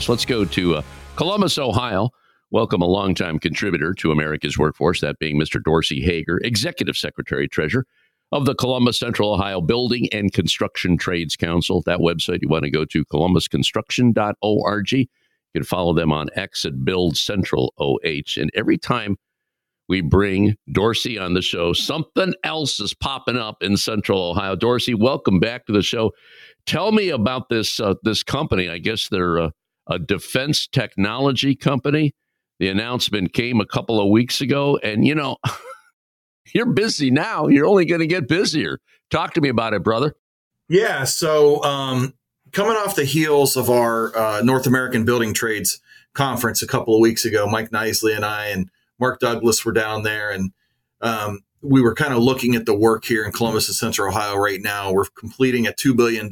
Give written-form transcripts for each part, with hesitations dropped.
So let's go to Columbus, Ohio. Welcome a longtime contributor to America's Workforce, that being Mr. Dorsey Hager, Executive Secretary Treasurer of the Columbus Central Ohio Building and Construction Trades Council. That website you want to go to, columbusconstruction.org. You can follow them on X at BuildCentralOH. And every time we bring Dorsey on the show, something else is popping up in Central Ohio. Dorsey, welcome back to the show. Tell me about this company. I guess they're a defense technology company. The announcement came a couple of weeks ago, and you're busy now. You're only going to get busier. Talk to me about it, brother. Yeah. So coming off the heels of our North American Building Trades Conference a couple of weeks ago, Mike Knisely and I and Mark Douglas were down there, and we were kind of looking at the work here in Columbus and Central Ohio right now. We're completing a $2 billion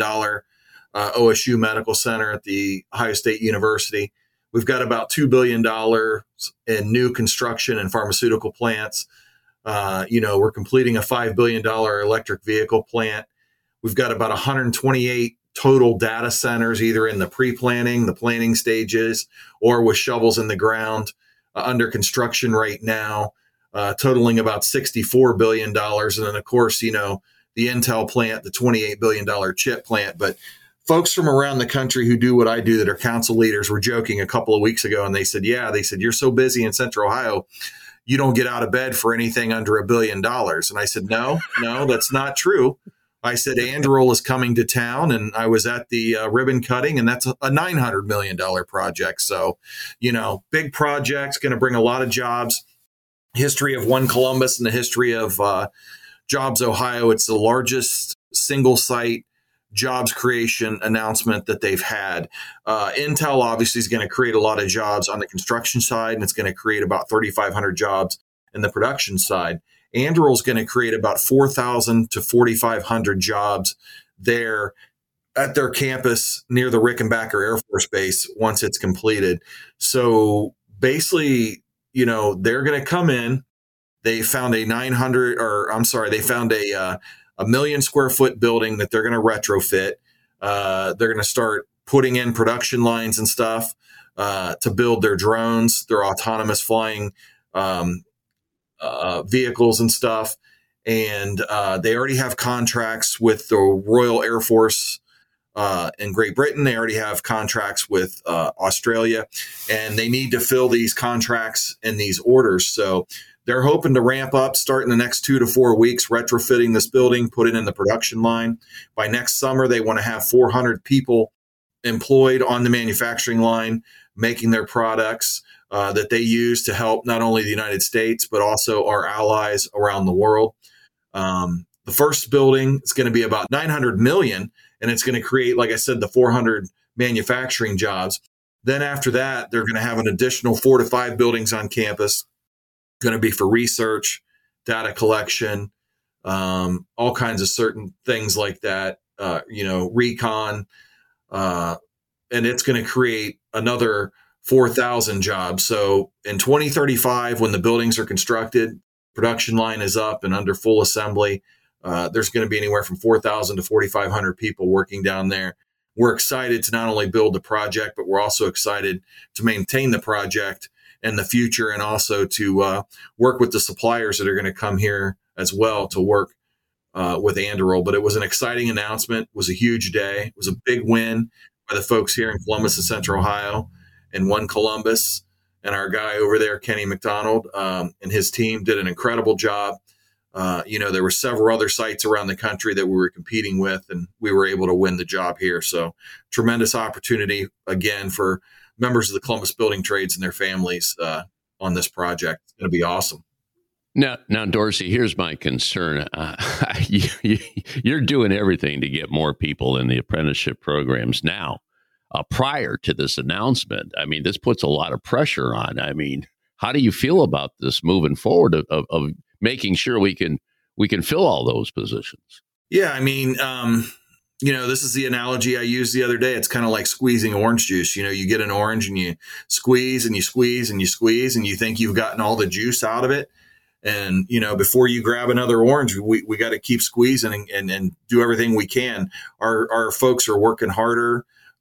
OSU Medical Center at the Ohio State University. We've got about $2 billion in new construction and pharmaceutical plants. We're completing a $5 billion electric vehicle plant. We've got about 128 total data centers, either in the pre-planning, the planning stages, or with shovels in the ground under construction right now, totaling about $64 billion. And then, of course, the Intel plant, the $28 billion chip plant. But folks from around the country who do what I do, that are council leaders, were joking a couple of weeks ago, and they said, you're so busy in Central Ohio, you don't get out of bed for anything under $1 billion. And I said, no, that's not true. I said, Anduril is coming to town, and I was at the ribbon cutting, and that's a $900 million project. So, big projects, going to bring a lot of jobs. History of One Columbus and the history of Jobs Ohio. It's the largest single site jobs creation announcement that they've had. Intel obviously is going to create a lot of jobs on the construction side, and it's going to create about 3,500 jobs in the production side. Anduril is going to create about 4,000 to 4,500 jobs there at their campus near the Rickenbacker Air Force Base once it's completed. So basically, they're going to come in. They found a 1 million square foot building that they're going to retrofit. They're going to start putting in production lines and stuff to build their drones, their autonomous flying vehicles and stuff. And they already have contracts with the Royal Air Force in Great Britain. They already have contracts with Australia, and they need to fill these contracts and these orders. So they're hoping to ramp up, start in the next 2 to 4 weeks, retrofitting this building, put it in the production line. By next summer, they want to have 400 people employed on the manufacturing line, making their products that they use to help not only the United States, but also our allies around the world. The first building is going to be about $900 million, and it's going to create, like I said, the 400 manufacturing jobs. Then after that, they're going to have an additional 4 to 5 buildings on campus, going to be for research, data collection, all kinds of certain things like that, recon. And it's going to create another 4,000 jobs. So in 2035, when the buildings are constructed, production line is up and under full assembly, there's going to be anywhere from 4,000 to 4,500 people working down there. We're excited to not only build the project, but we're also excited to maintain the project in the future, and also to work with the suppliers that are going to come here as well to work with Anduril. But it was an exciting announcement. It was a huge day. It was a big win by the folks here in Columbus and Central Ohio, and One Columbus. And our guy over there, Kenny McDonald, and his team did an incredible job. There were several other sites around the country that we were competing with, and we were able to win the job here. So tremendous opportunity, again, for members of the Columbus Building Trades and their families on this project. It's going to be awesome. Now, Dorsey, here's my concern. You're doing everything to get more people in the apprenticeship programs now. Prior to this announcement, I mean, this puts a lot of pressure on. I mean, how do you feel about this moving forward of making sure we can fill all those positions? Yeah, I mean, this is the analogy I used the other day. It's kind of like squeezing orange juice. You get an orange and you squeeze and you squeeze and you squeeze, and you think you've gotten all the juice out of it. And, before you grab another orange, we got to keep squeezing and do everything we can. Our folks are working harder.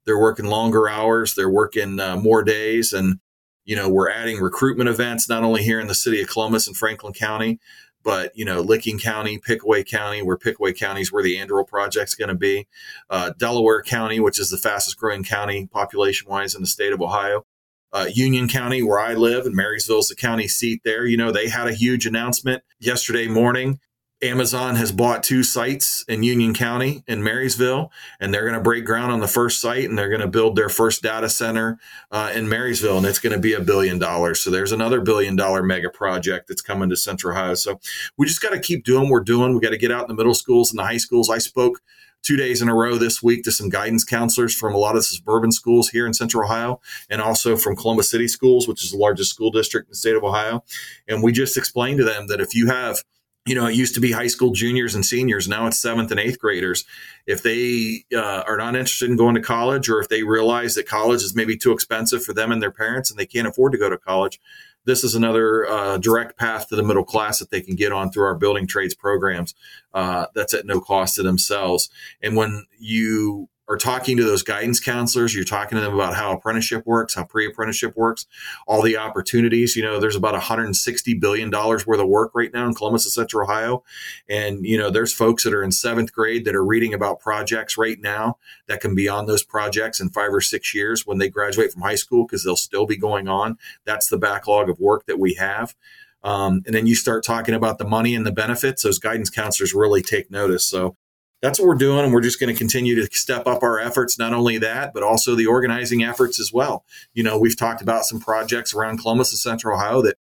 They're working longer hours. They're working more days. And, we're adding recruitment events, not only here in the city of Columbus and Franklin County, but, Licking County, Pickaway County, where Pickaway County is where the Anduril project's going to be, Delaware County, which is the fastest growing county population-wise in the state of Ohio, Union County, where I live, and Marysville is the county seat there. They had a huge announcement yesterday morning. Amazon has bought 2 sites in Union County and Marysville, and they're going to break ground on the first site, and they're going to build their first data center in Marysville, and it's going to be $1 billion. So there's another $1 billion mega project that's coming to Central Ohio. So we just got to keep doing what we're doing. We got to get out in the middle schools and the high schools. I spoke 2 days in a row this week to some guidance counselors from a lot of suburban schools here in Central Ohio, and also from Columbus City Schools, which is the largest school district in the state of Ohio. And we just explained to them that if you have, it used to be high school juniors and seniors. Now it's 7th and 8th graders. If they are not interested in going to college, or if they realize that college is maybe too expensive for them and their parents and they can't afford to go to college, this is another direct path to the middle class that they can get on through our building trades programs. That's at no cost to themselves. And when you are talking to those guidance counselors, you're talking to them about how apprenticeship works, how pre-apprenticeship works, all the opportunities. There's about $160 billion worth of work right now in Columbus and Central Ohio. And, there's folks that are in 7th grade that are reading about projects right now that can be on those projects in 5 or 6 years when they graduate from high school, because they'll still be going on. That's the backlog of work that we have. And then you start talking about the money and the benefits. Those guidance counselors really take notice. So that's what we're doing, and we're just going to continue to step up our efforts. Not only that, but also the organizing efforts as well. We've talked about some projects around Columbus and Central Ohio that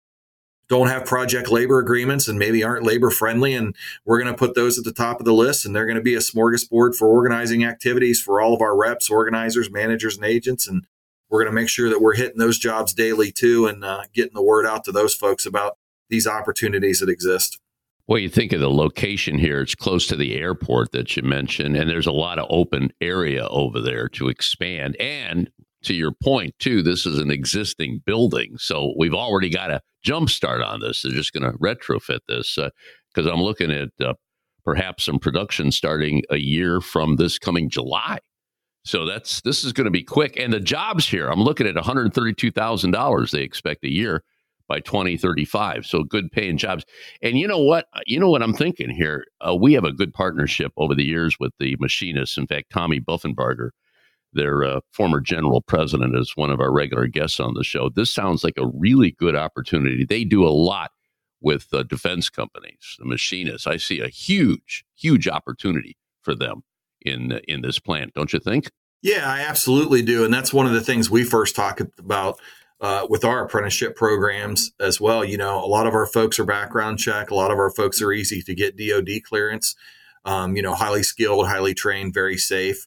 don't have project labor agreements and maybe aren't labor friendly, and we're going to put those at the top of the list, and they're going to be a smorgasbord for organizing activities for all of our reps, organizers, managers, and agents. And we're going to make sure that we're hitting those jobs daily too, and getting the word out to those folks about these opportunities that exist. Well, you think of the location here, it's close to the airport that you mentioned, and there's a lot of open area over there to expand. And to your point, too, this is an existing building. So we've already got a jump start on this. They're just going to retrofit this, because I'm looking at perhaps some production starting a year from this coming July. So this is going to be quick. And the jobs here, I'm looking at $132,000 they expect a year by 2035. So good paying jobs. And you know what? I'm thinking here? We have a good partnership over the years with the machinists. In fact, Tommy Buffenbarger, their former general president, is one of our regular guests on the show. This sounds like a really good opportunity. They do a lot with defense companies, the machinists. I see a huge, huge opportunity for them in this plant. Don't you think? Yeah, I absolutely do. And that's one of the things we first talked about with our apprenticeship programs as well. A lot of our folks are background check. A lot of our folks are easy to get DOD clearance, highly skilled, highly trained, very safe.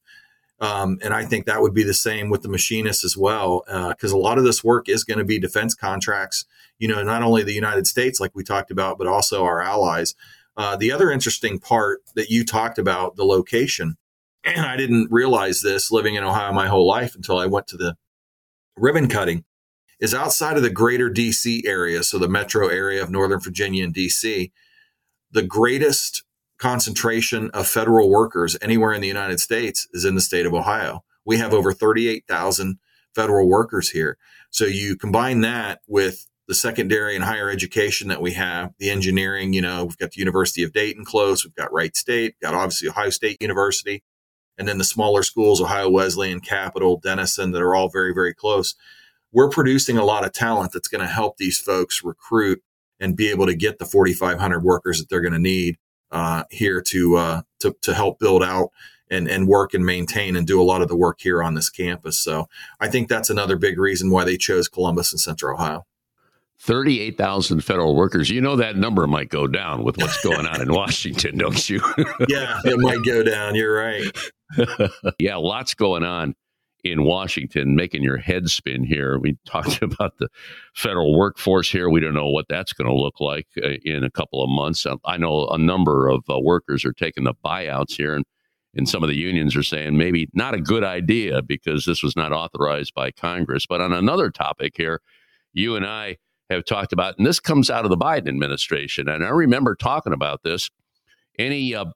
And I think that would be the same with the machinists as well, because a lot of this work is going to be defense contracts, not only the United States, like we talked about, but also our allies. The other interesting part that you talked about, the location, and I didn't realize this living in Ohio my whole life until I went to the ribbon cutting, is outside of the greater DC area, so the metro area of Northern Virginia and DC, the greatest concentration of federal workers anywhere in the United States is in the state of Ohio. We have over 38,000 federal workers here. So you combine that with the secondary and higher education that we have, the engineering, we've got the University of Dayton close, we've got Wright State, got obviously Ohio State University, and then the smaller schools, Ohio Wesleyan, Capital, Denison, that are all very, very close. We're producing a lot of talent that's going to help these folks recruit and be able to get the 4,500 workers that they're going to need here to help build out and work and maintain and do a lot of the work here on this campus. So I think that's another big reason why they chose Columbus and Central Ohio. 38,000 federal workers. That number might go down with what's going on in Washington, don't you? Yeah, it might go down. You're right. Yeah, lots going on in Washington, making your head spin here. We talked about the federal workforce here. We don't know what that's going to look like in a couple of months. I know a number of workers are taking the buyouts here, and some of the unions are saying maybe not a good idea because this was not authorized by Congress. But on another topic here, you and I have talked about, and this comes out of the Biden administration, and I remember talking about this, any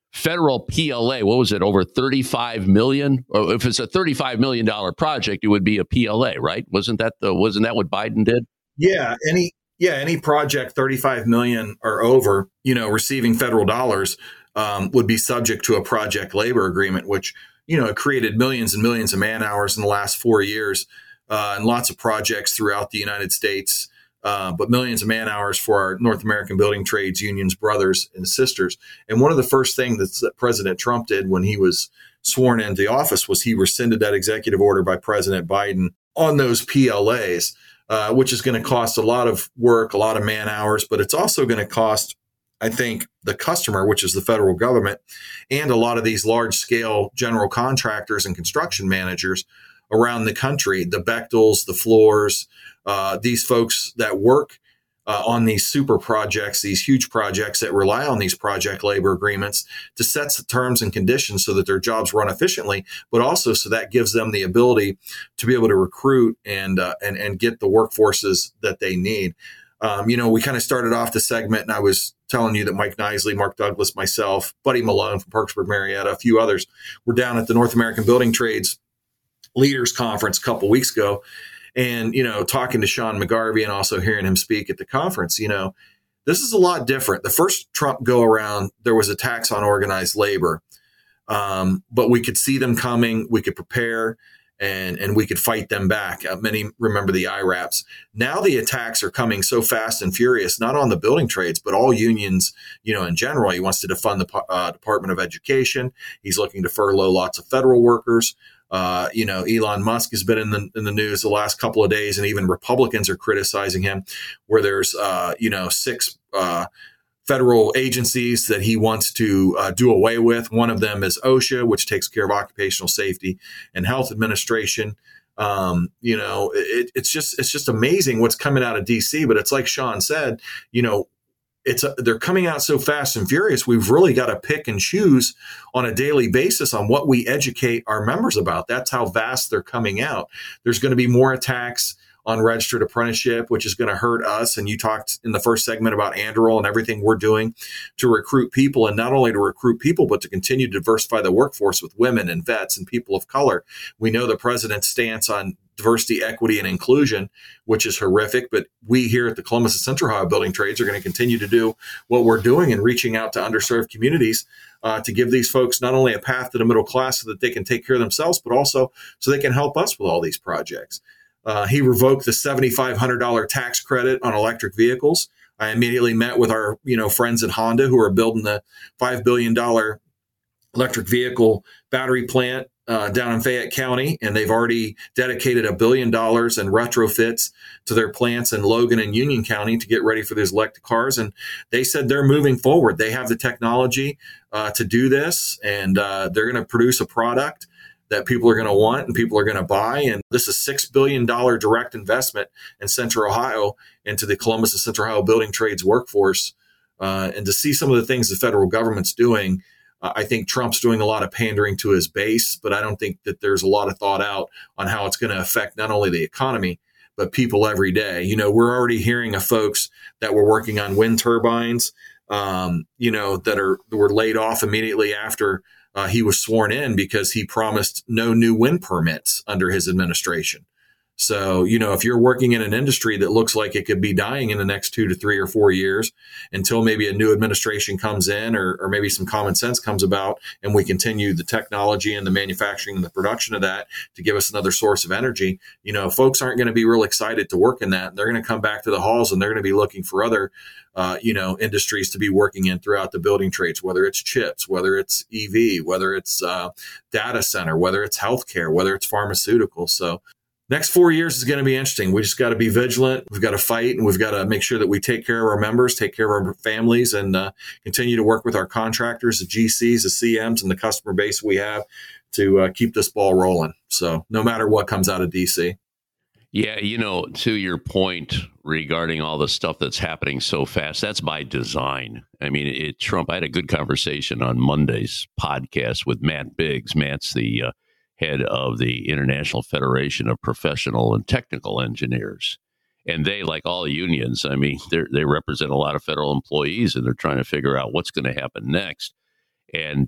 federal PLA. What was it? Over 35 million? Or if it's a $35 million project, it would be a PLA, right? Wasn't that what Biden did? Yeah. Any project 35 million or over, receiving federal dollars, would be subject to a project labor agreement, which, it created millions and millions of man hours in the last 4 years, and lots of projects throughout the United States. But millions of man hours for our North American building trades unions, brothers and sisters. And one of the first things that President Trump did when he was sworn into office was he rescinded that executive order by President Biden on those PLAs, which is going to cost a lot of work, a lot of man hours, but it's also going to cost, I think, the customer, which is the federal government, and a lot of these large scale general contractors and construction managers around the country, the Bechtels, the Floors, these folks that work on these super projects, these huge projects that rely on these project labor agreements to set the terms and conditions so that their jobs run efficiently, but also so that gives them the ability to be able to recruit and get the workforces that they need. We kind of started off the segment and I was telling you that Mike Nisley, Mark Douglas, myself, Buddy Malone from Parkersburg Marietta, a few others were down at the North American Building Trades Leaders Conference a couple weeks ago. And, talking to Sean McGarvey and also hearing him speak at the conference, this is a lot different. The first Trump go around, there was a tax on organized labor, but we could see them coming. We could prepare and we could fight them back. Many remember the IRAPs. Now the attacks are coming so fast and furious, not on the building trades, but all unions, in general. He wants to defund the Department of Education. He's looking to furlough lots of federal workers. Elon Musk has been in the news the last couple of days, and even Republicans are criticizing him, where there's 6 federal agencies that he wants to do away with. One of them is OSHA, which takes care of Occupational Safety and Health Administration. It's just amazing what's coming out of DC. But it's like Sean said, they're coming out so fast and furious. We've really got to pick and choose on a daily basis on what we educate our members about. That's how vast they're coming out. There's going to be more attacks on registered apprenticeship, which is going to hurt us. And you talked in the first segment about Anduril and everything we're doing to recruit people, and not only to recruit people, but to continue to diversify the workforce with women and vets and people of color. We know the president's stance on diversity, equity, and inclusion, which is horrific. But we here at the Columbus and Central Ohio Building Trades are going to continue to do what we're doing and reaching out to underserved communities to give these folks not only a path to the middle class so that they can take care of themselves, but also so they can help us with all these projects. He revoked the $7,500 tax credit on electric vehicles. I immediately met with our friends at Honda who are building the $5 billion electric vehicle battery plant down in Fayette County, and they've already dedicated $1 billion in retrofits to their plants in Logan and Union County to get ready for these electric cars. And they said they're moving forward. They have the technology to do this, and they're going to produce a product that people are going to want and people are going to buy. And this is $6 billion direct investment in Central Ohio into the Columbus and Central Ohio Building Trades workforce. And to see some of the things the federal government's doing, I think Trump's doing a lot of pandering to his base, but I don't think that there's a lot of thought out on how it's going to affect not only the economy, but people every day. We're already hearing of folks that were working on wind turbines, that were laid off immediately after he was sworn in because he promised no new wind permits under his administration. So, if you're working in an industry that looks like it could be dying in the next 2 to 3 or 4 years until maybe a new administration comes in or maybe some common sense comes about and we continue the technology and the manufacturing and the production of that to give us another source of energy, folks aren't going to be real excited to work in that. They're going to come back to the halls and they're going to be looking for other, industries to be working in throughout the building trades, whether it's chips, whether it's EV, whether it's data center, whether it's healthcare, whether it's pharmaceutical. So next 4 years is going to be interesting. We just got to be vigilant. We've got to fight, and we've got to make sure that we take care of our members, take care of our families, and continue to work with our contractors, the GCs, the CMs, and the customer base we have to keep this ball rolling. So no matter what comes out of DC. Yeah, to your point regarding all the stuff that's happening so fast, that's by design. I mean, Trump, I had a good conversation on Monday's podcast with Matt Biggs. Matt's the head of the International Federation of Professional and Technical Engineers. And they, like all unions, they represent a lot of federal employees, and they're trying to figure out what's going to happen next. And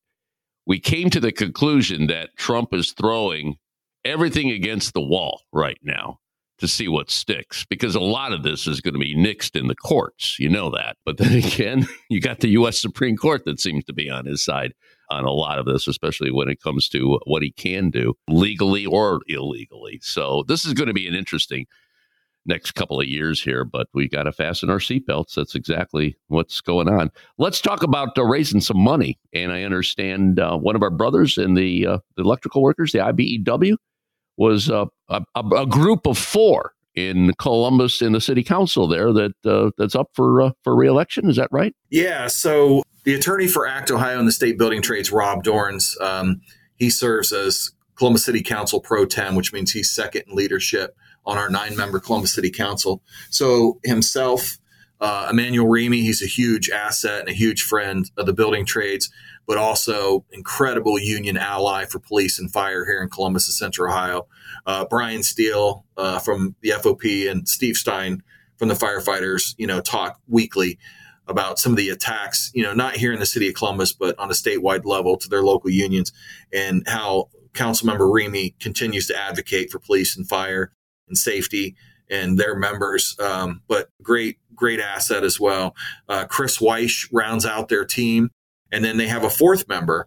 we came to the conclusion that Trump is throwing everything against the wall right now to see what sticks, because a lot of this is going to be nixed in the courts. You know that. But then again, you got the U.S. Supreme Court that seems to be on his side on a lot of this, especially when it comes to what he can do legally or illegally. So this is going to be an interesting next couple of years here, but we got to fasten our seatbelts. That's exactly what's going on. Let's talk about raising some money. And I understand one of our brothers in the electrical workers, the IBEW, was a group of 4 in Columbus in the city council there that's up for re-election. Is that right? Yeah. So the attorney for ACT Ohio and the state building trades, Rob Dorns, he serves as Columbus City Council Pro Tem, which means he's second in leadership on our 9-member Columbus City Council. So himself, Emmanuel Remy, he's a huge asset and a huge friend of the building trades, but also incredible union ally for police and fire here in Columbus and Central Ohio. Brian Steele from the FOP and Steve Stein from the firefighters, talk weekly about some of the attacks, not here in the city of Columbus, but on a statewide level to their local unions, and how Councilmember Remy continues to advocate for police and fire and safety and their members, but great asset as well. Chris Weish rounds out their team. And then they have a 4th member,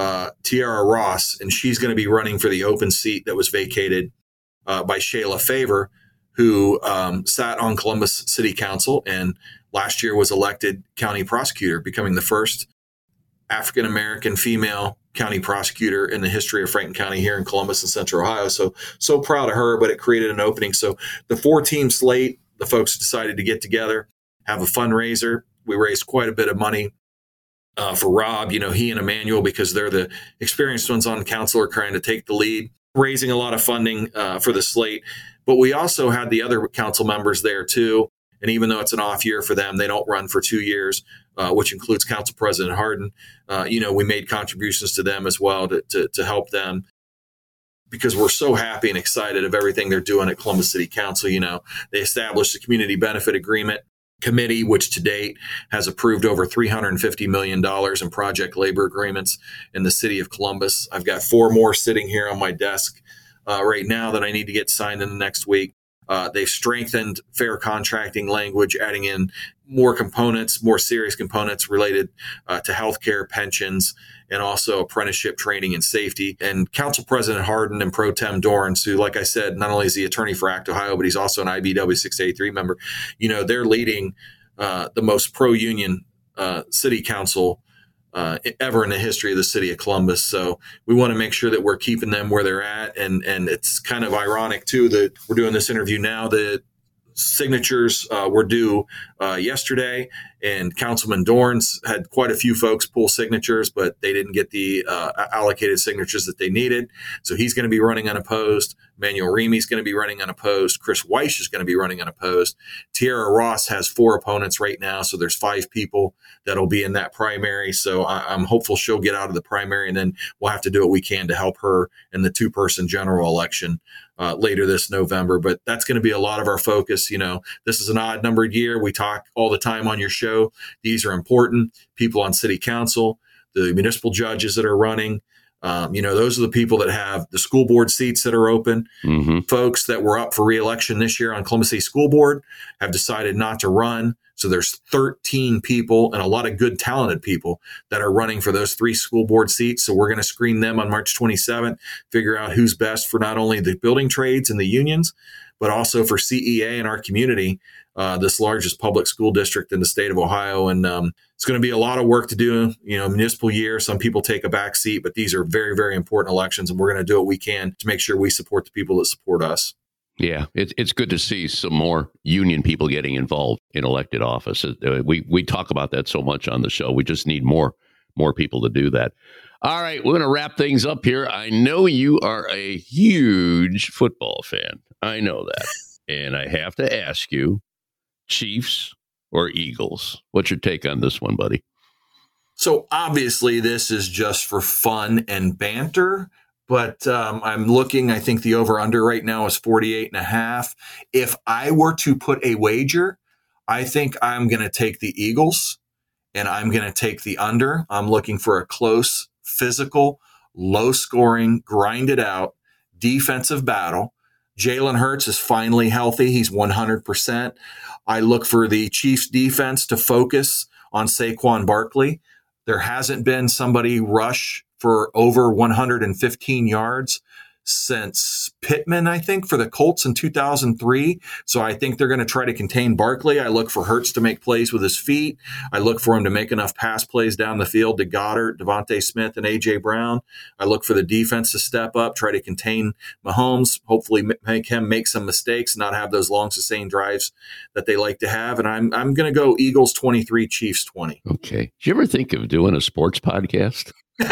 Tiara Ross, and she's going to be running for the open seat that was vacated by Shayla Favor, who sat on Columbus City Council and last year was elected county prosecutor, becoming the first African-American female county prosecutor in the history of Franklin County here in Columbus and Central Ohio. So proud of her, but it created an opening. So the 4-team slate, the folks decided to get together, have a fundraiser. We raised quite a bit of money for Rob. He and Emmanuel, because they're the experienced ones on the council, are trying to take the lead, raising a lot of funding for the slate. But we also had the other council members there too. And even though it's an off year for them, they don't run for 2 years, which includes Council President Hardin. We made contributions to them as well to help them, because we're so happy and excited of everything they're doing at Columbus City Council. They established a community benefit agreement committee, which to date has approved over $350 million in project labor agreements in the city of Columbus. I've got 4 more sitting here on my desk right now that I need to get signed in the next week. They've strengthened fair contracting language, adding in more components, more serious components related to healthcare, pensions, and also apprenticeship training and safety. And Council President Hardin and Pro Tem Dorns, who, like I said, not only is the attorney for ACT Ohio, but he's also an IBEW 683 member. They're leading the most pro-union city council ever in the history of the city of Columbus. So we want to make sure that we're keeping them where they're at. And it's kind of ironic, too, that we're doing this interview now. The signatures were due yesterday, and Councilman Dorns had quite a few folks pull signatures, but they didn't get the allocated signatures that they needed. So he's going to be running unopposed. Emmanuel Remy is going to be running unopposed. Chris Weish is going to be running unopposed. Tiara Ross has 4 opponents right now, so there's 5 people that'll be in that primary. So I'm hopeful she'll get out of the primary, and then we'll have to do what we can to help her in the 2-person general election later this November. But that's going to be a lot of our focus. This is an odd numbered year. We talk all the time on your show. These are important. People on city council, the municipal judges that are running, those are the people that have the school board seats that are open. Mm-hmm. Folks that were up for re-election this year on Columbus City School Board have decided not to run. So there's 13 people and a lot of good, talented people that are running for those 3 school board seats. So we're going to screen them on March 27th, figure out who's best for not only the building trades and the unions, but also for CEA in our community, this largest public school district in the state of Ohio. And it's going to be a lot of work to do, municipal year. Some people take a back seat, but these are very, very important elections. And we're going to do what we can to make sure we support the people that support us. Yeah, it's good to see some more union people getting involved in elected office. We talk about that so much on the show. We just need more people to do that. All right, we're going to wrap things up here. I know you are a huge football fan. I know that. And I have to ask you, Chiefs or Eagles? What's your take on this one, buddy? So obviously this is just for fun and banter. But I'm looking, I think the over-under right now is 48.5. If I were to put a wager, I think I'm going to take the Eagles. and I'm going to take the under. I'm looking for a close, physical, low scoring, grinded out defensive battle. Jalen Hurts is finally healthy. He's 100%. I look for the Chiefs defense to focus on Saquon Barkley. There hasn't been somebody rush for over 115 yards since Pittman, I think, for the Colts in 2003. So I think they're going to try to contain Barkley. I look for Hurts to make plays with his feet. I look for him to make enough pass plays down the field to Goddard, Devontae Smith, and A.J. Brown. I look for the defense to step up, try to contain Mahomes, hopefully make him make some mistakes, not have those long sustained drives that they like to have. And I'm going to go Eagles 23, Chiefs 20. Okay. Did you ever think of doing a sports podcast?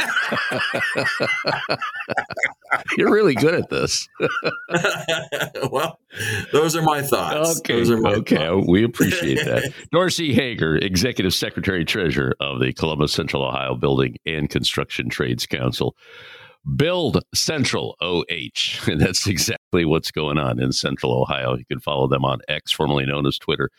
You're really good at this. Well, those are my thoughts. Okay. We appreciate that. Dorsey Hager, Executive Secretary Treasurer of the Columbus Central Ohio Building and Construction Trades Council. Build Central OH. And that's exactly what's going on in Central Ohio. You can follow them on X, formerly known as Twitter,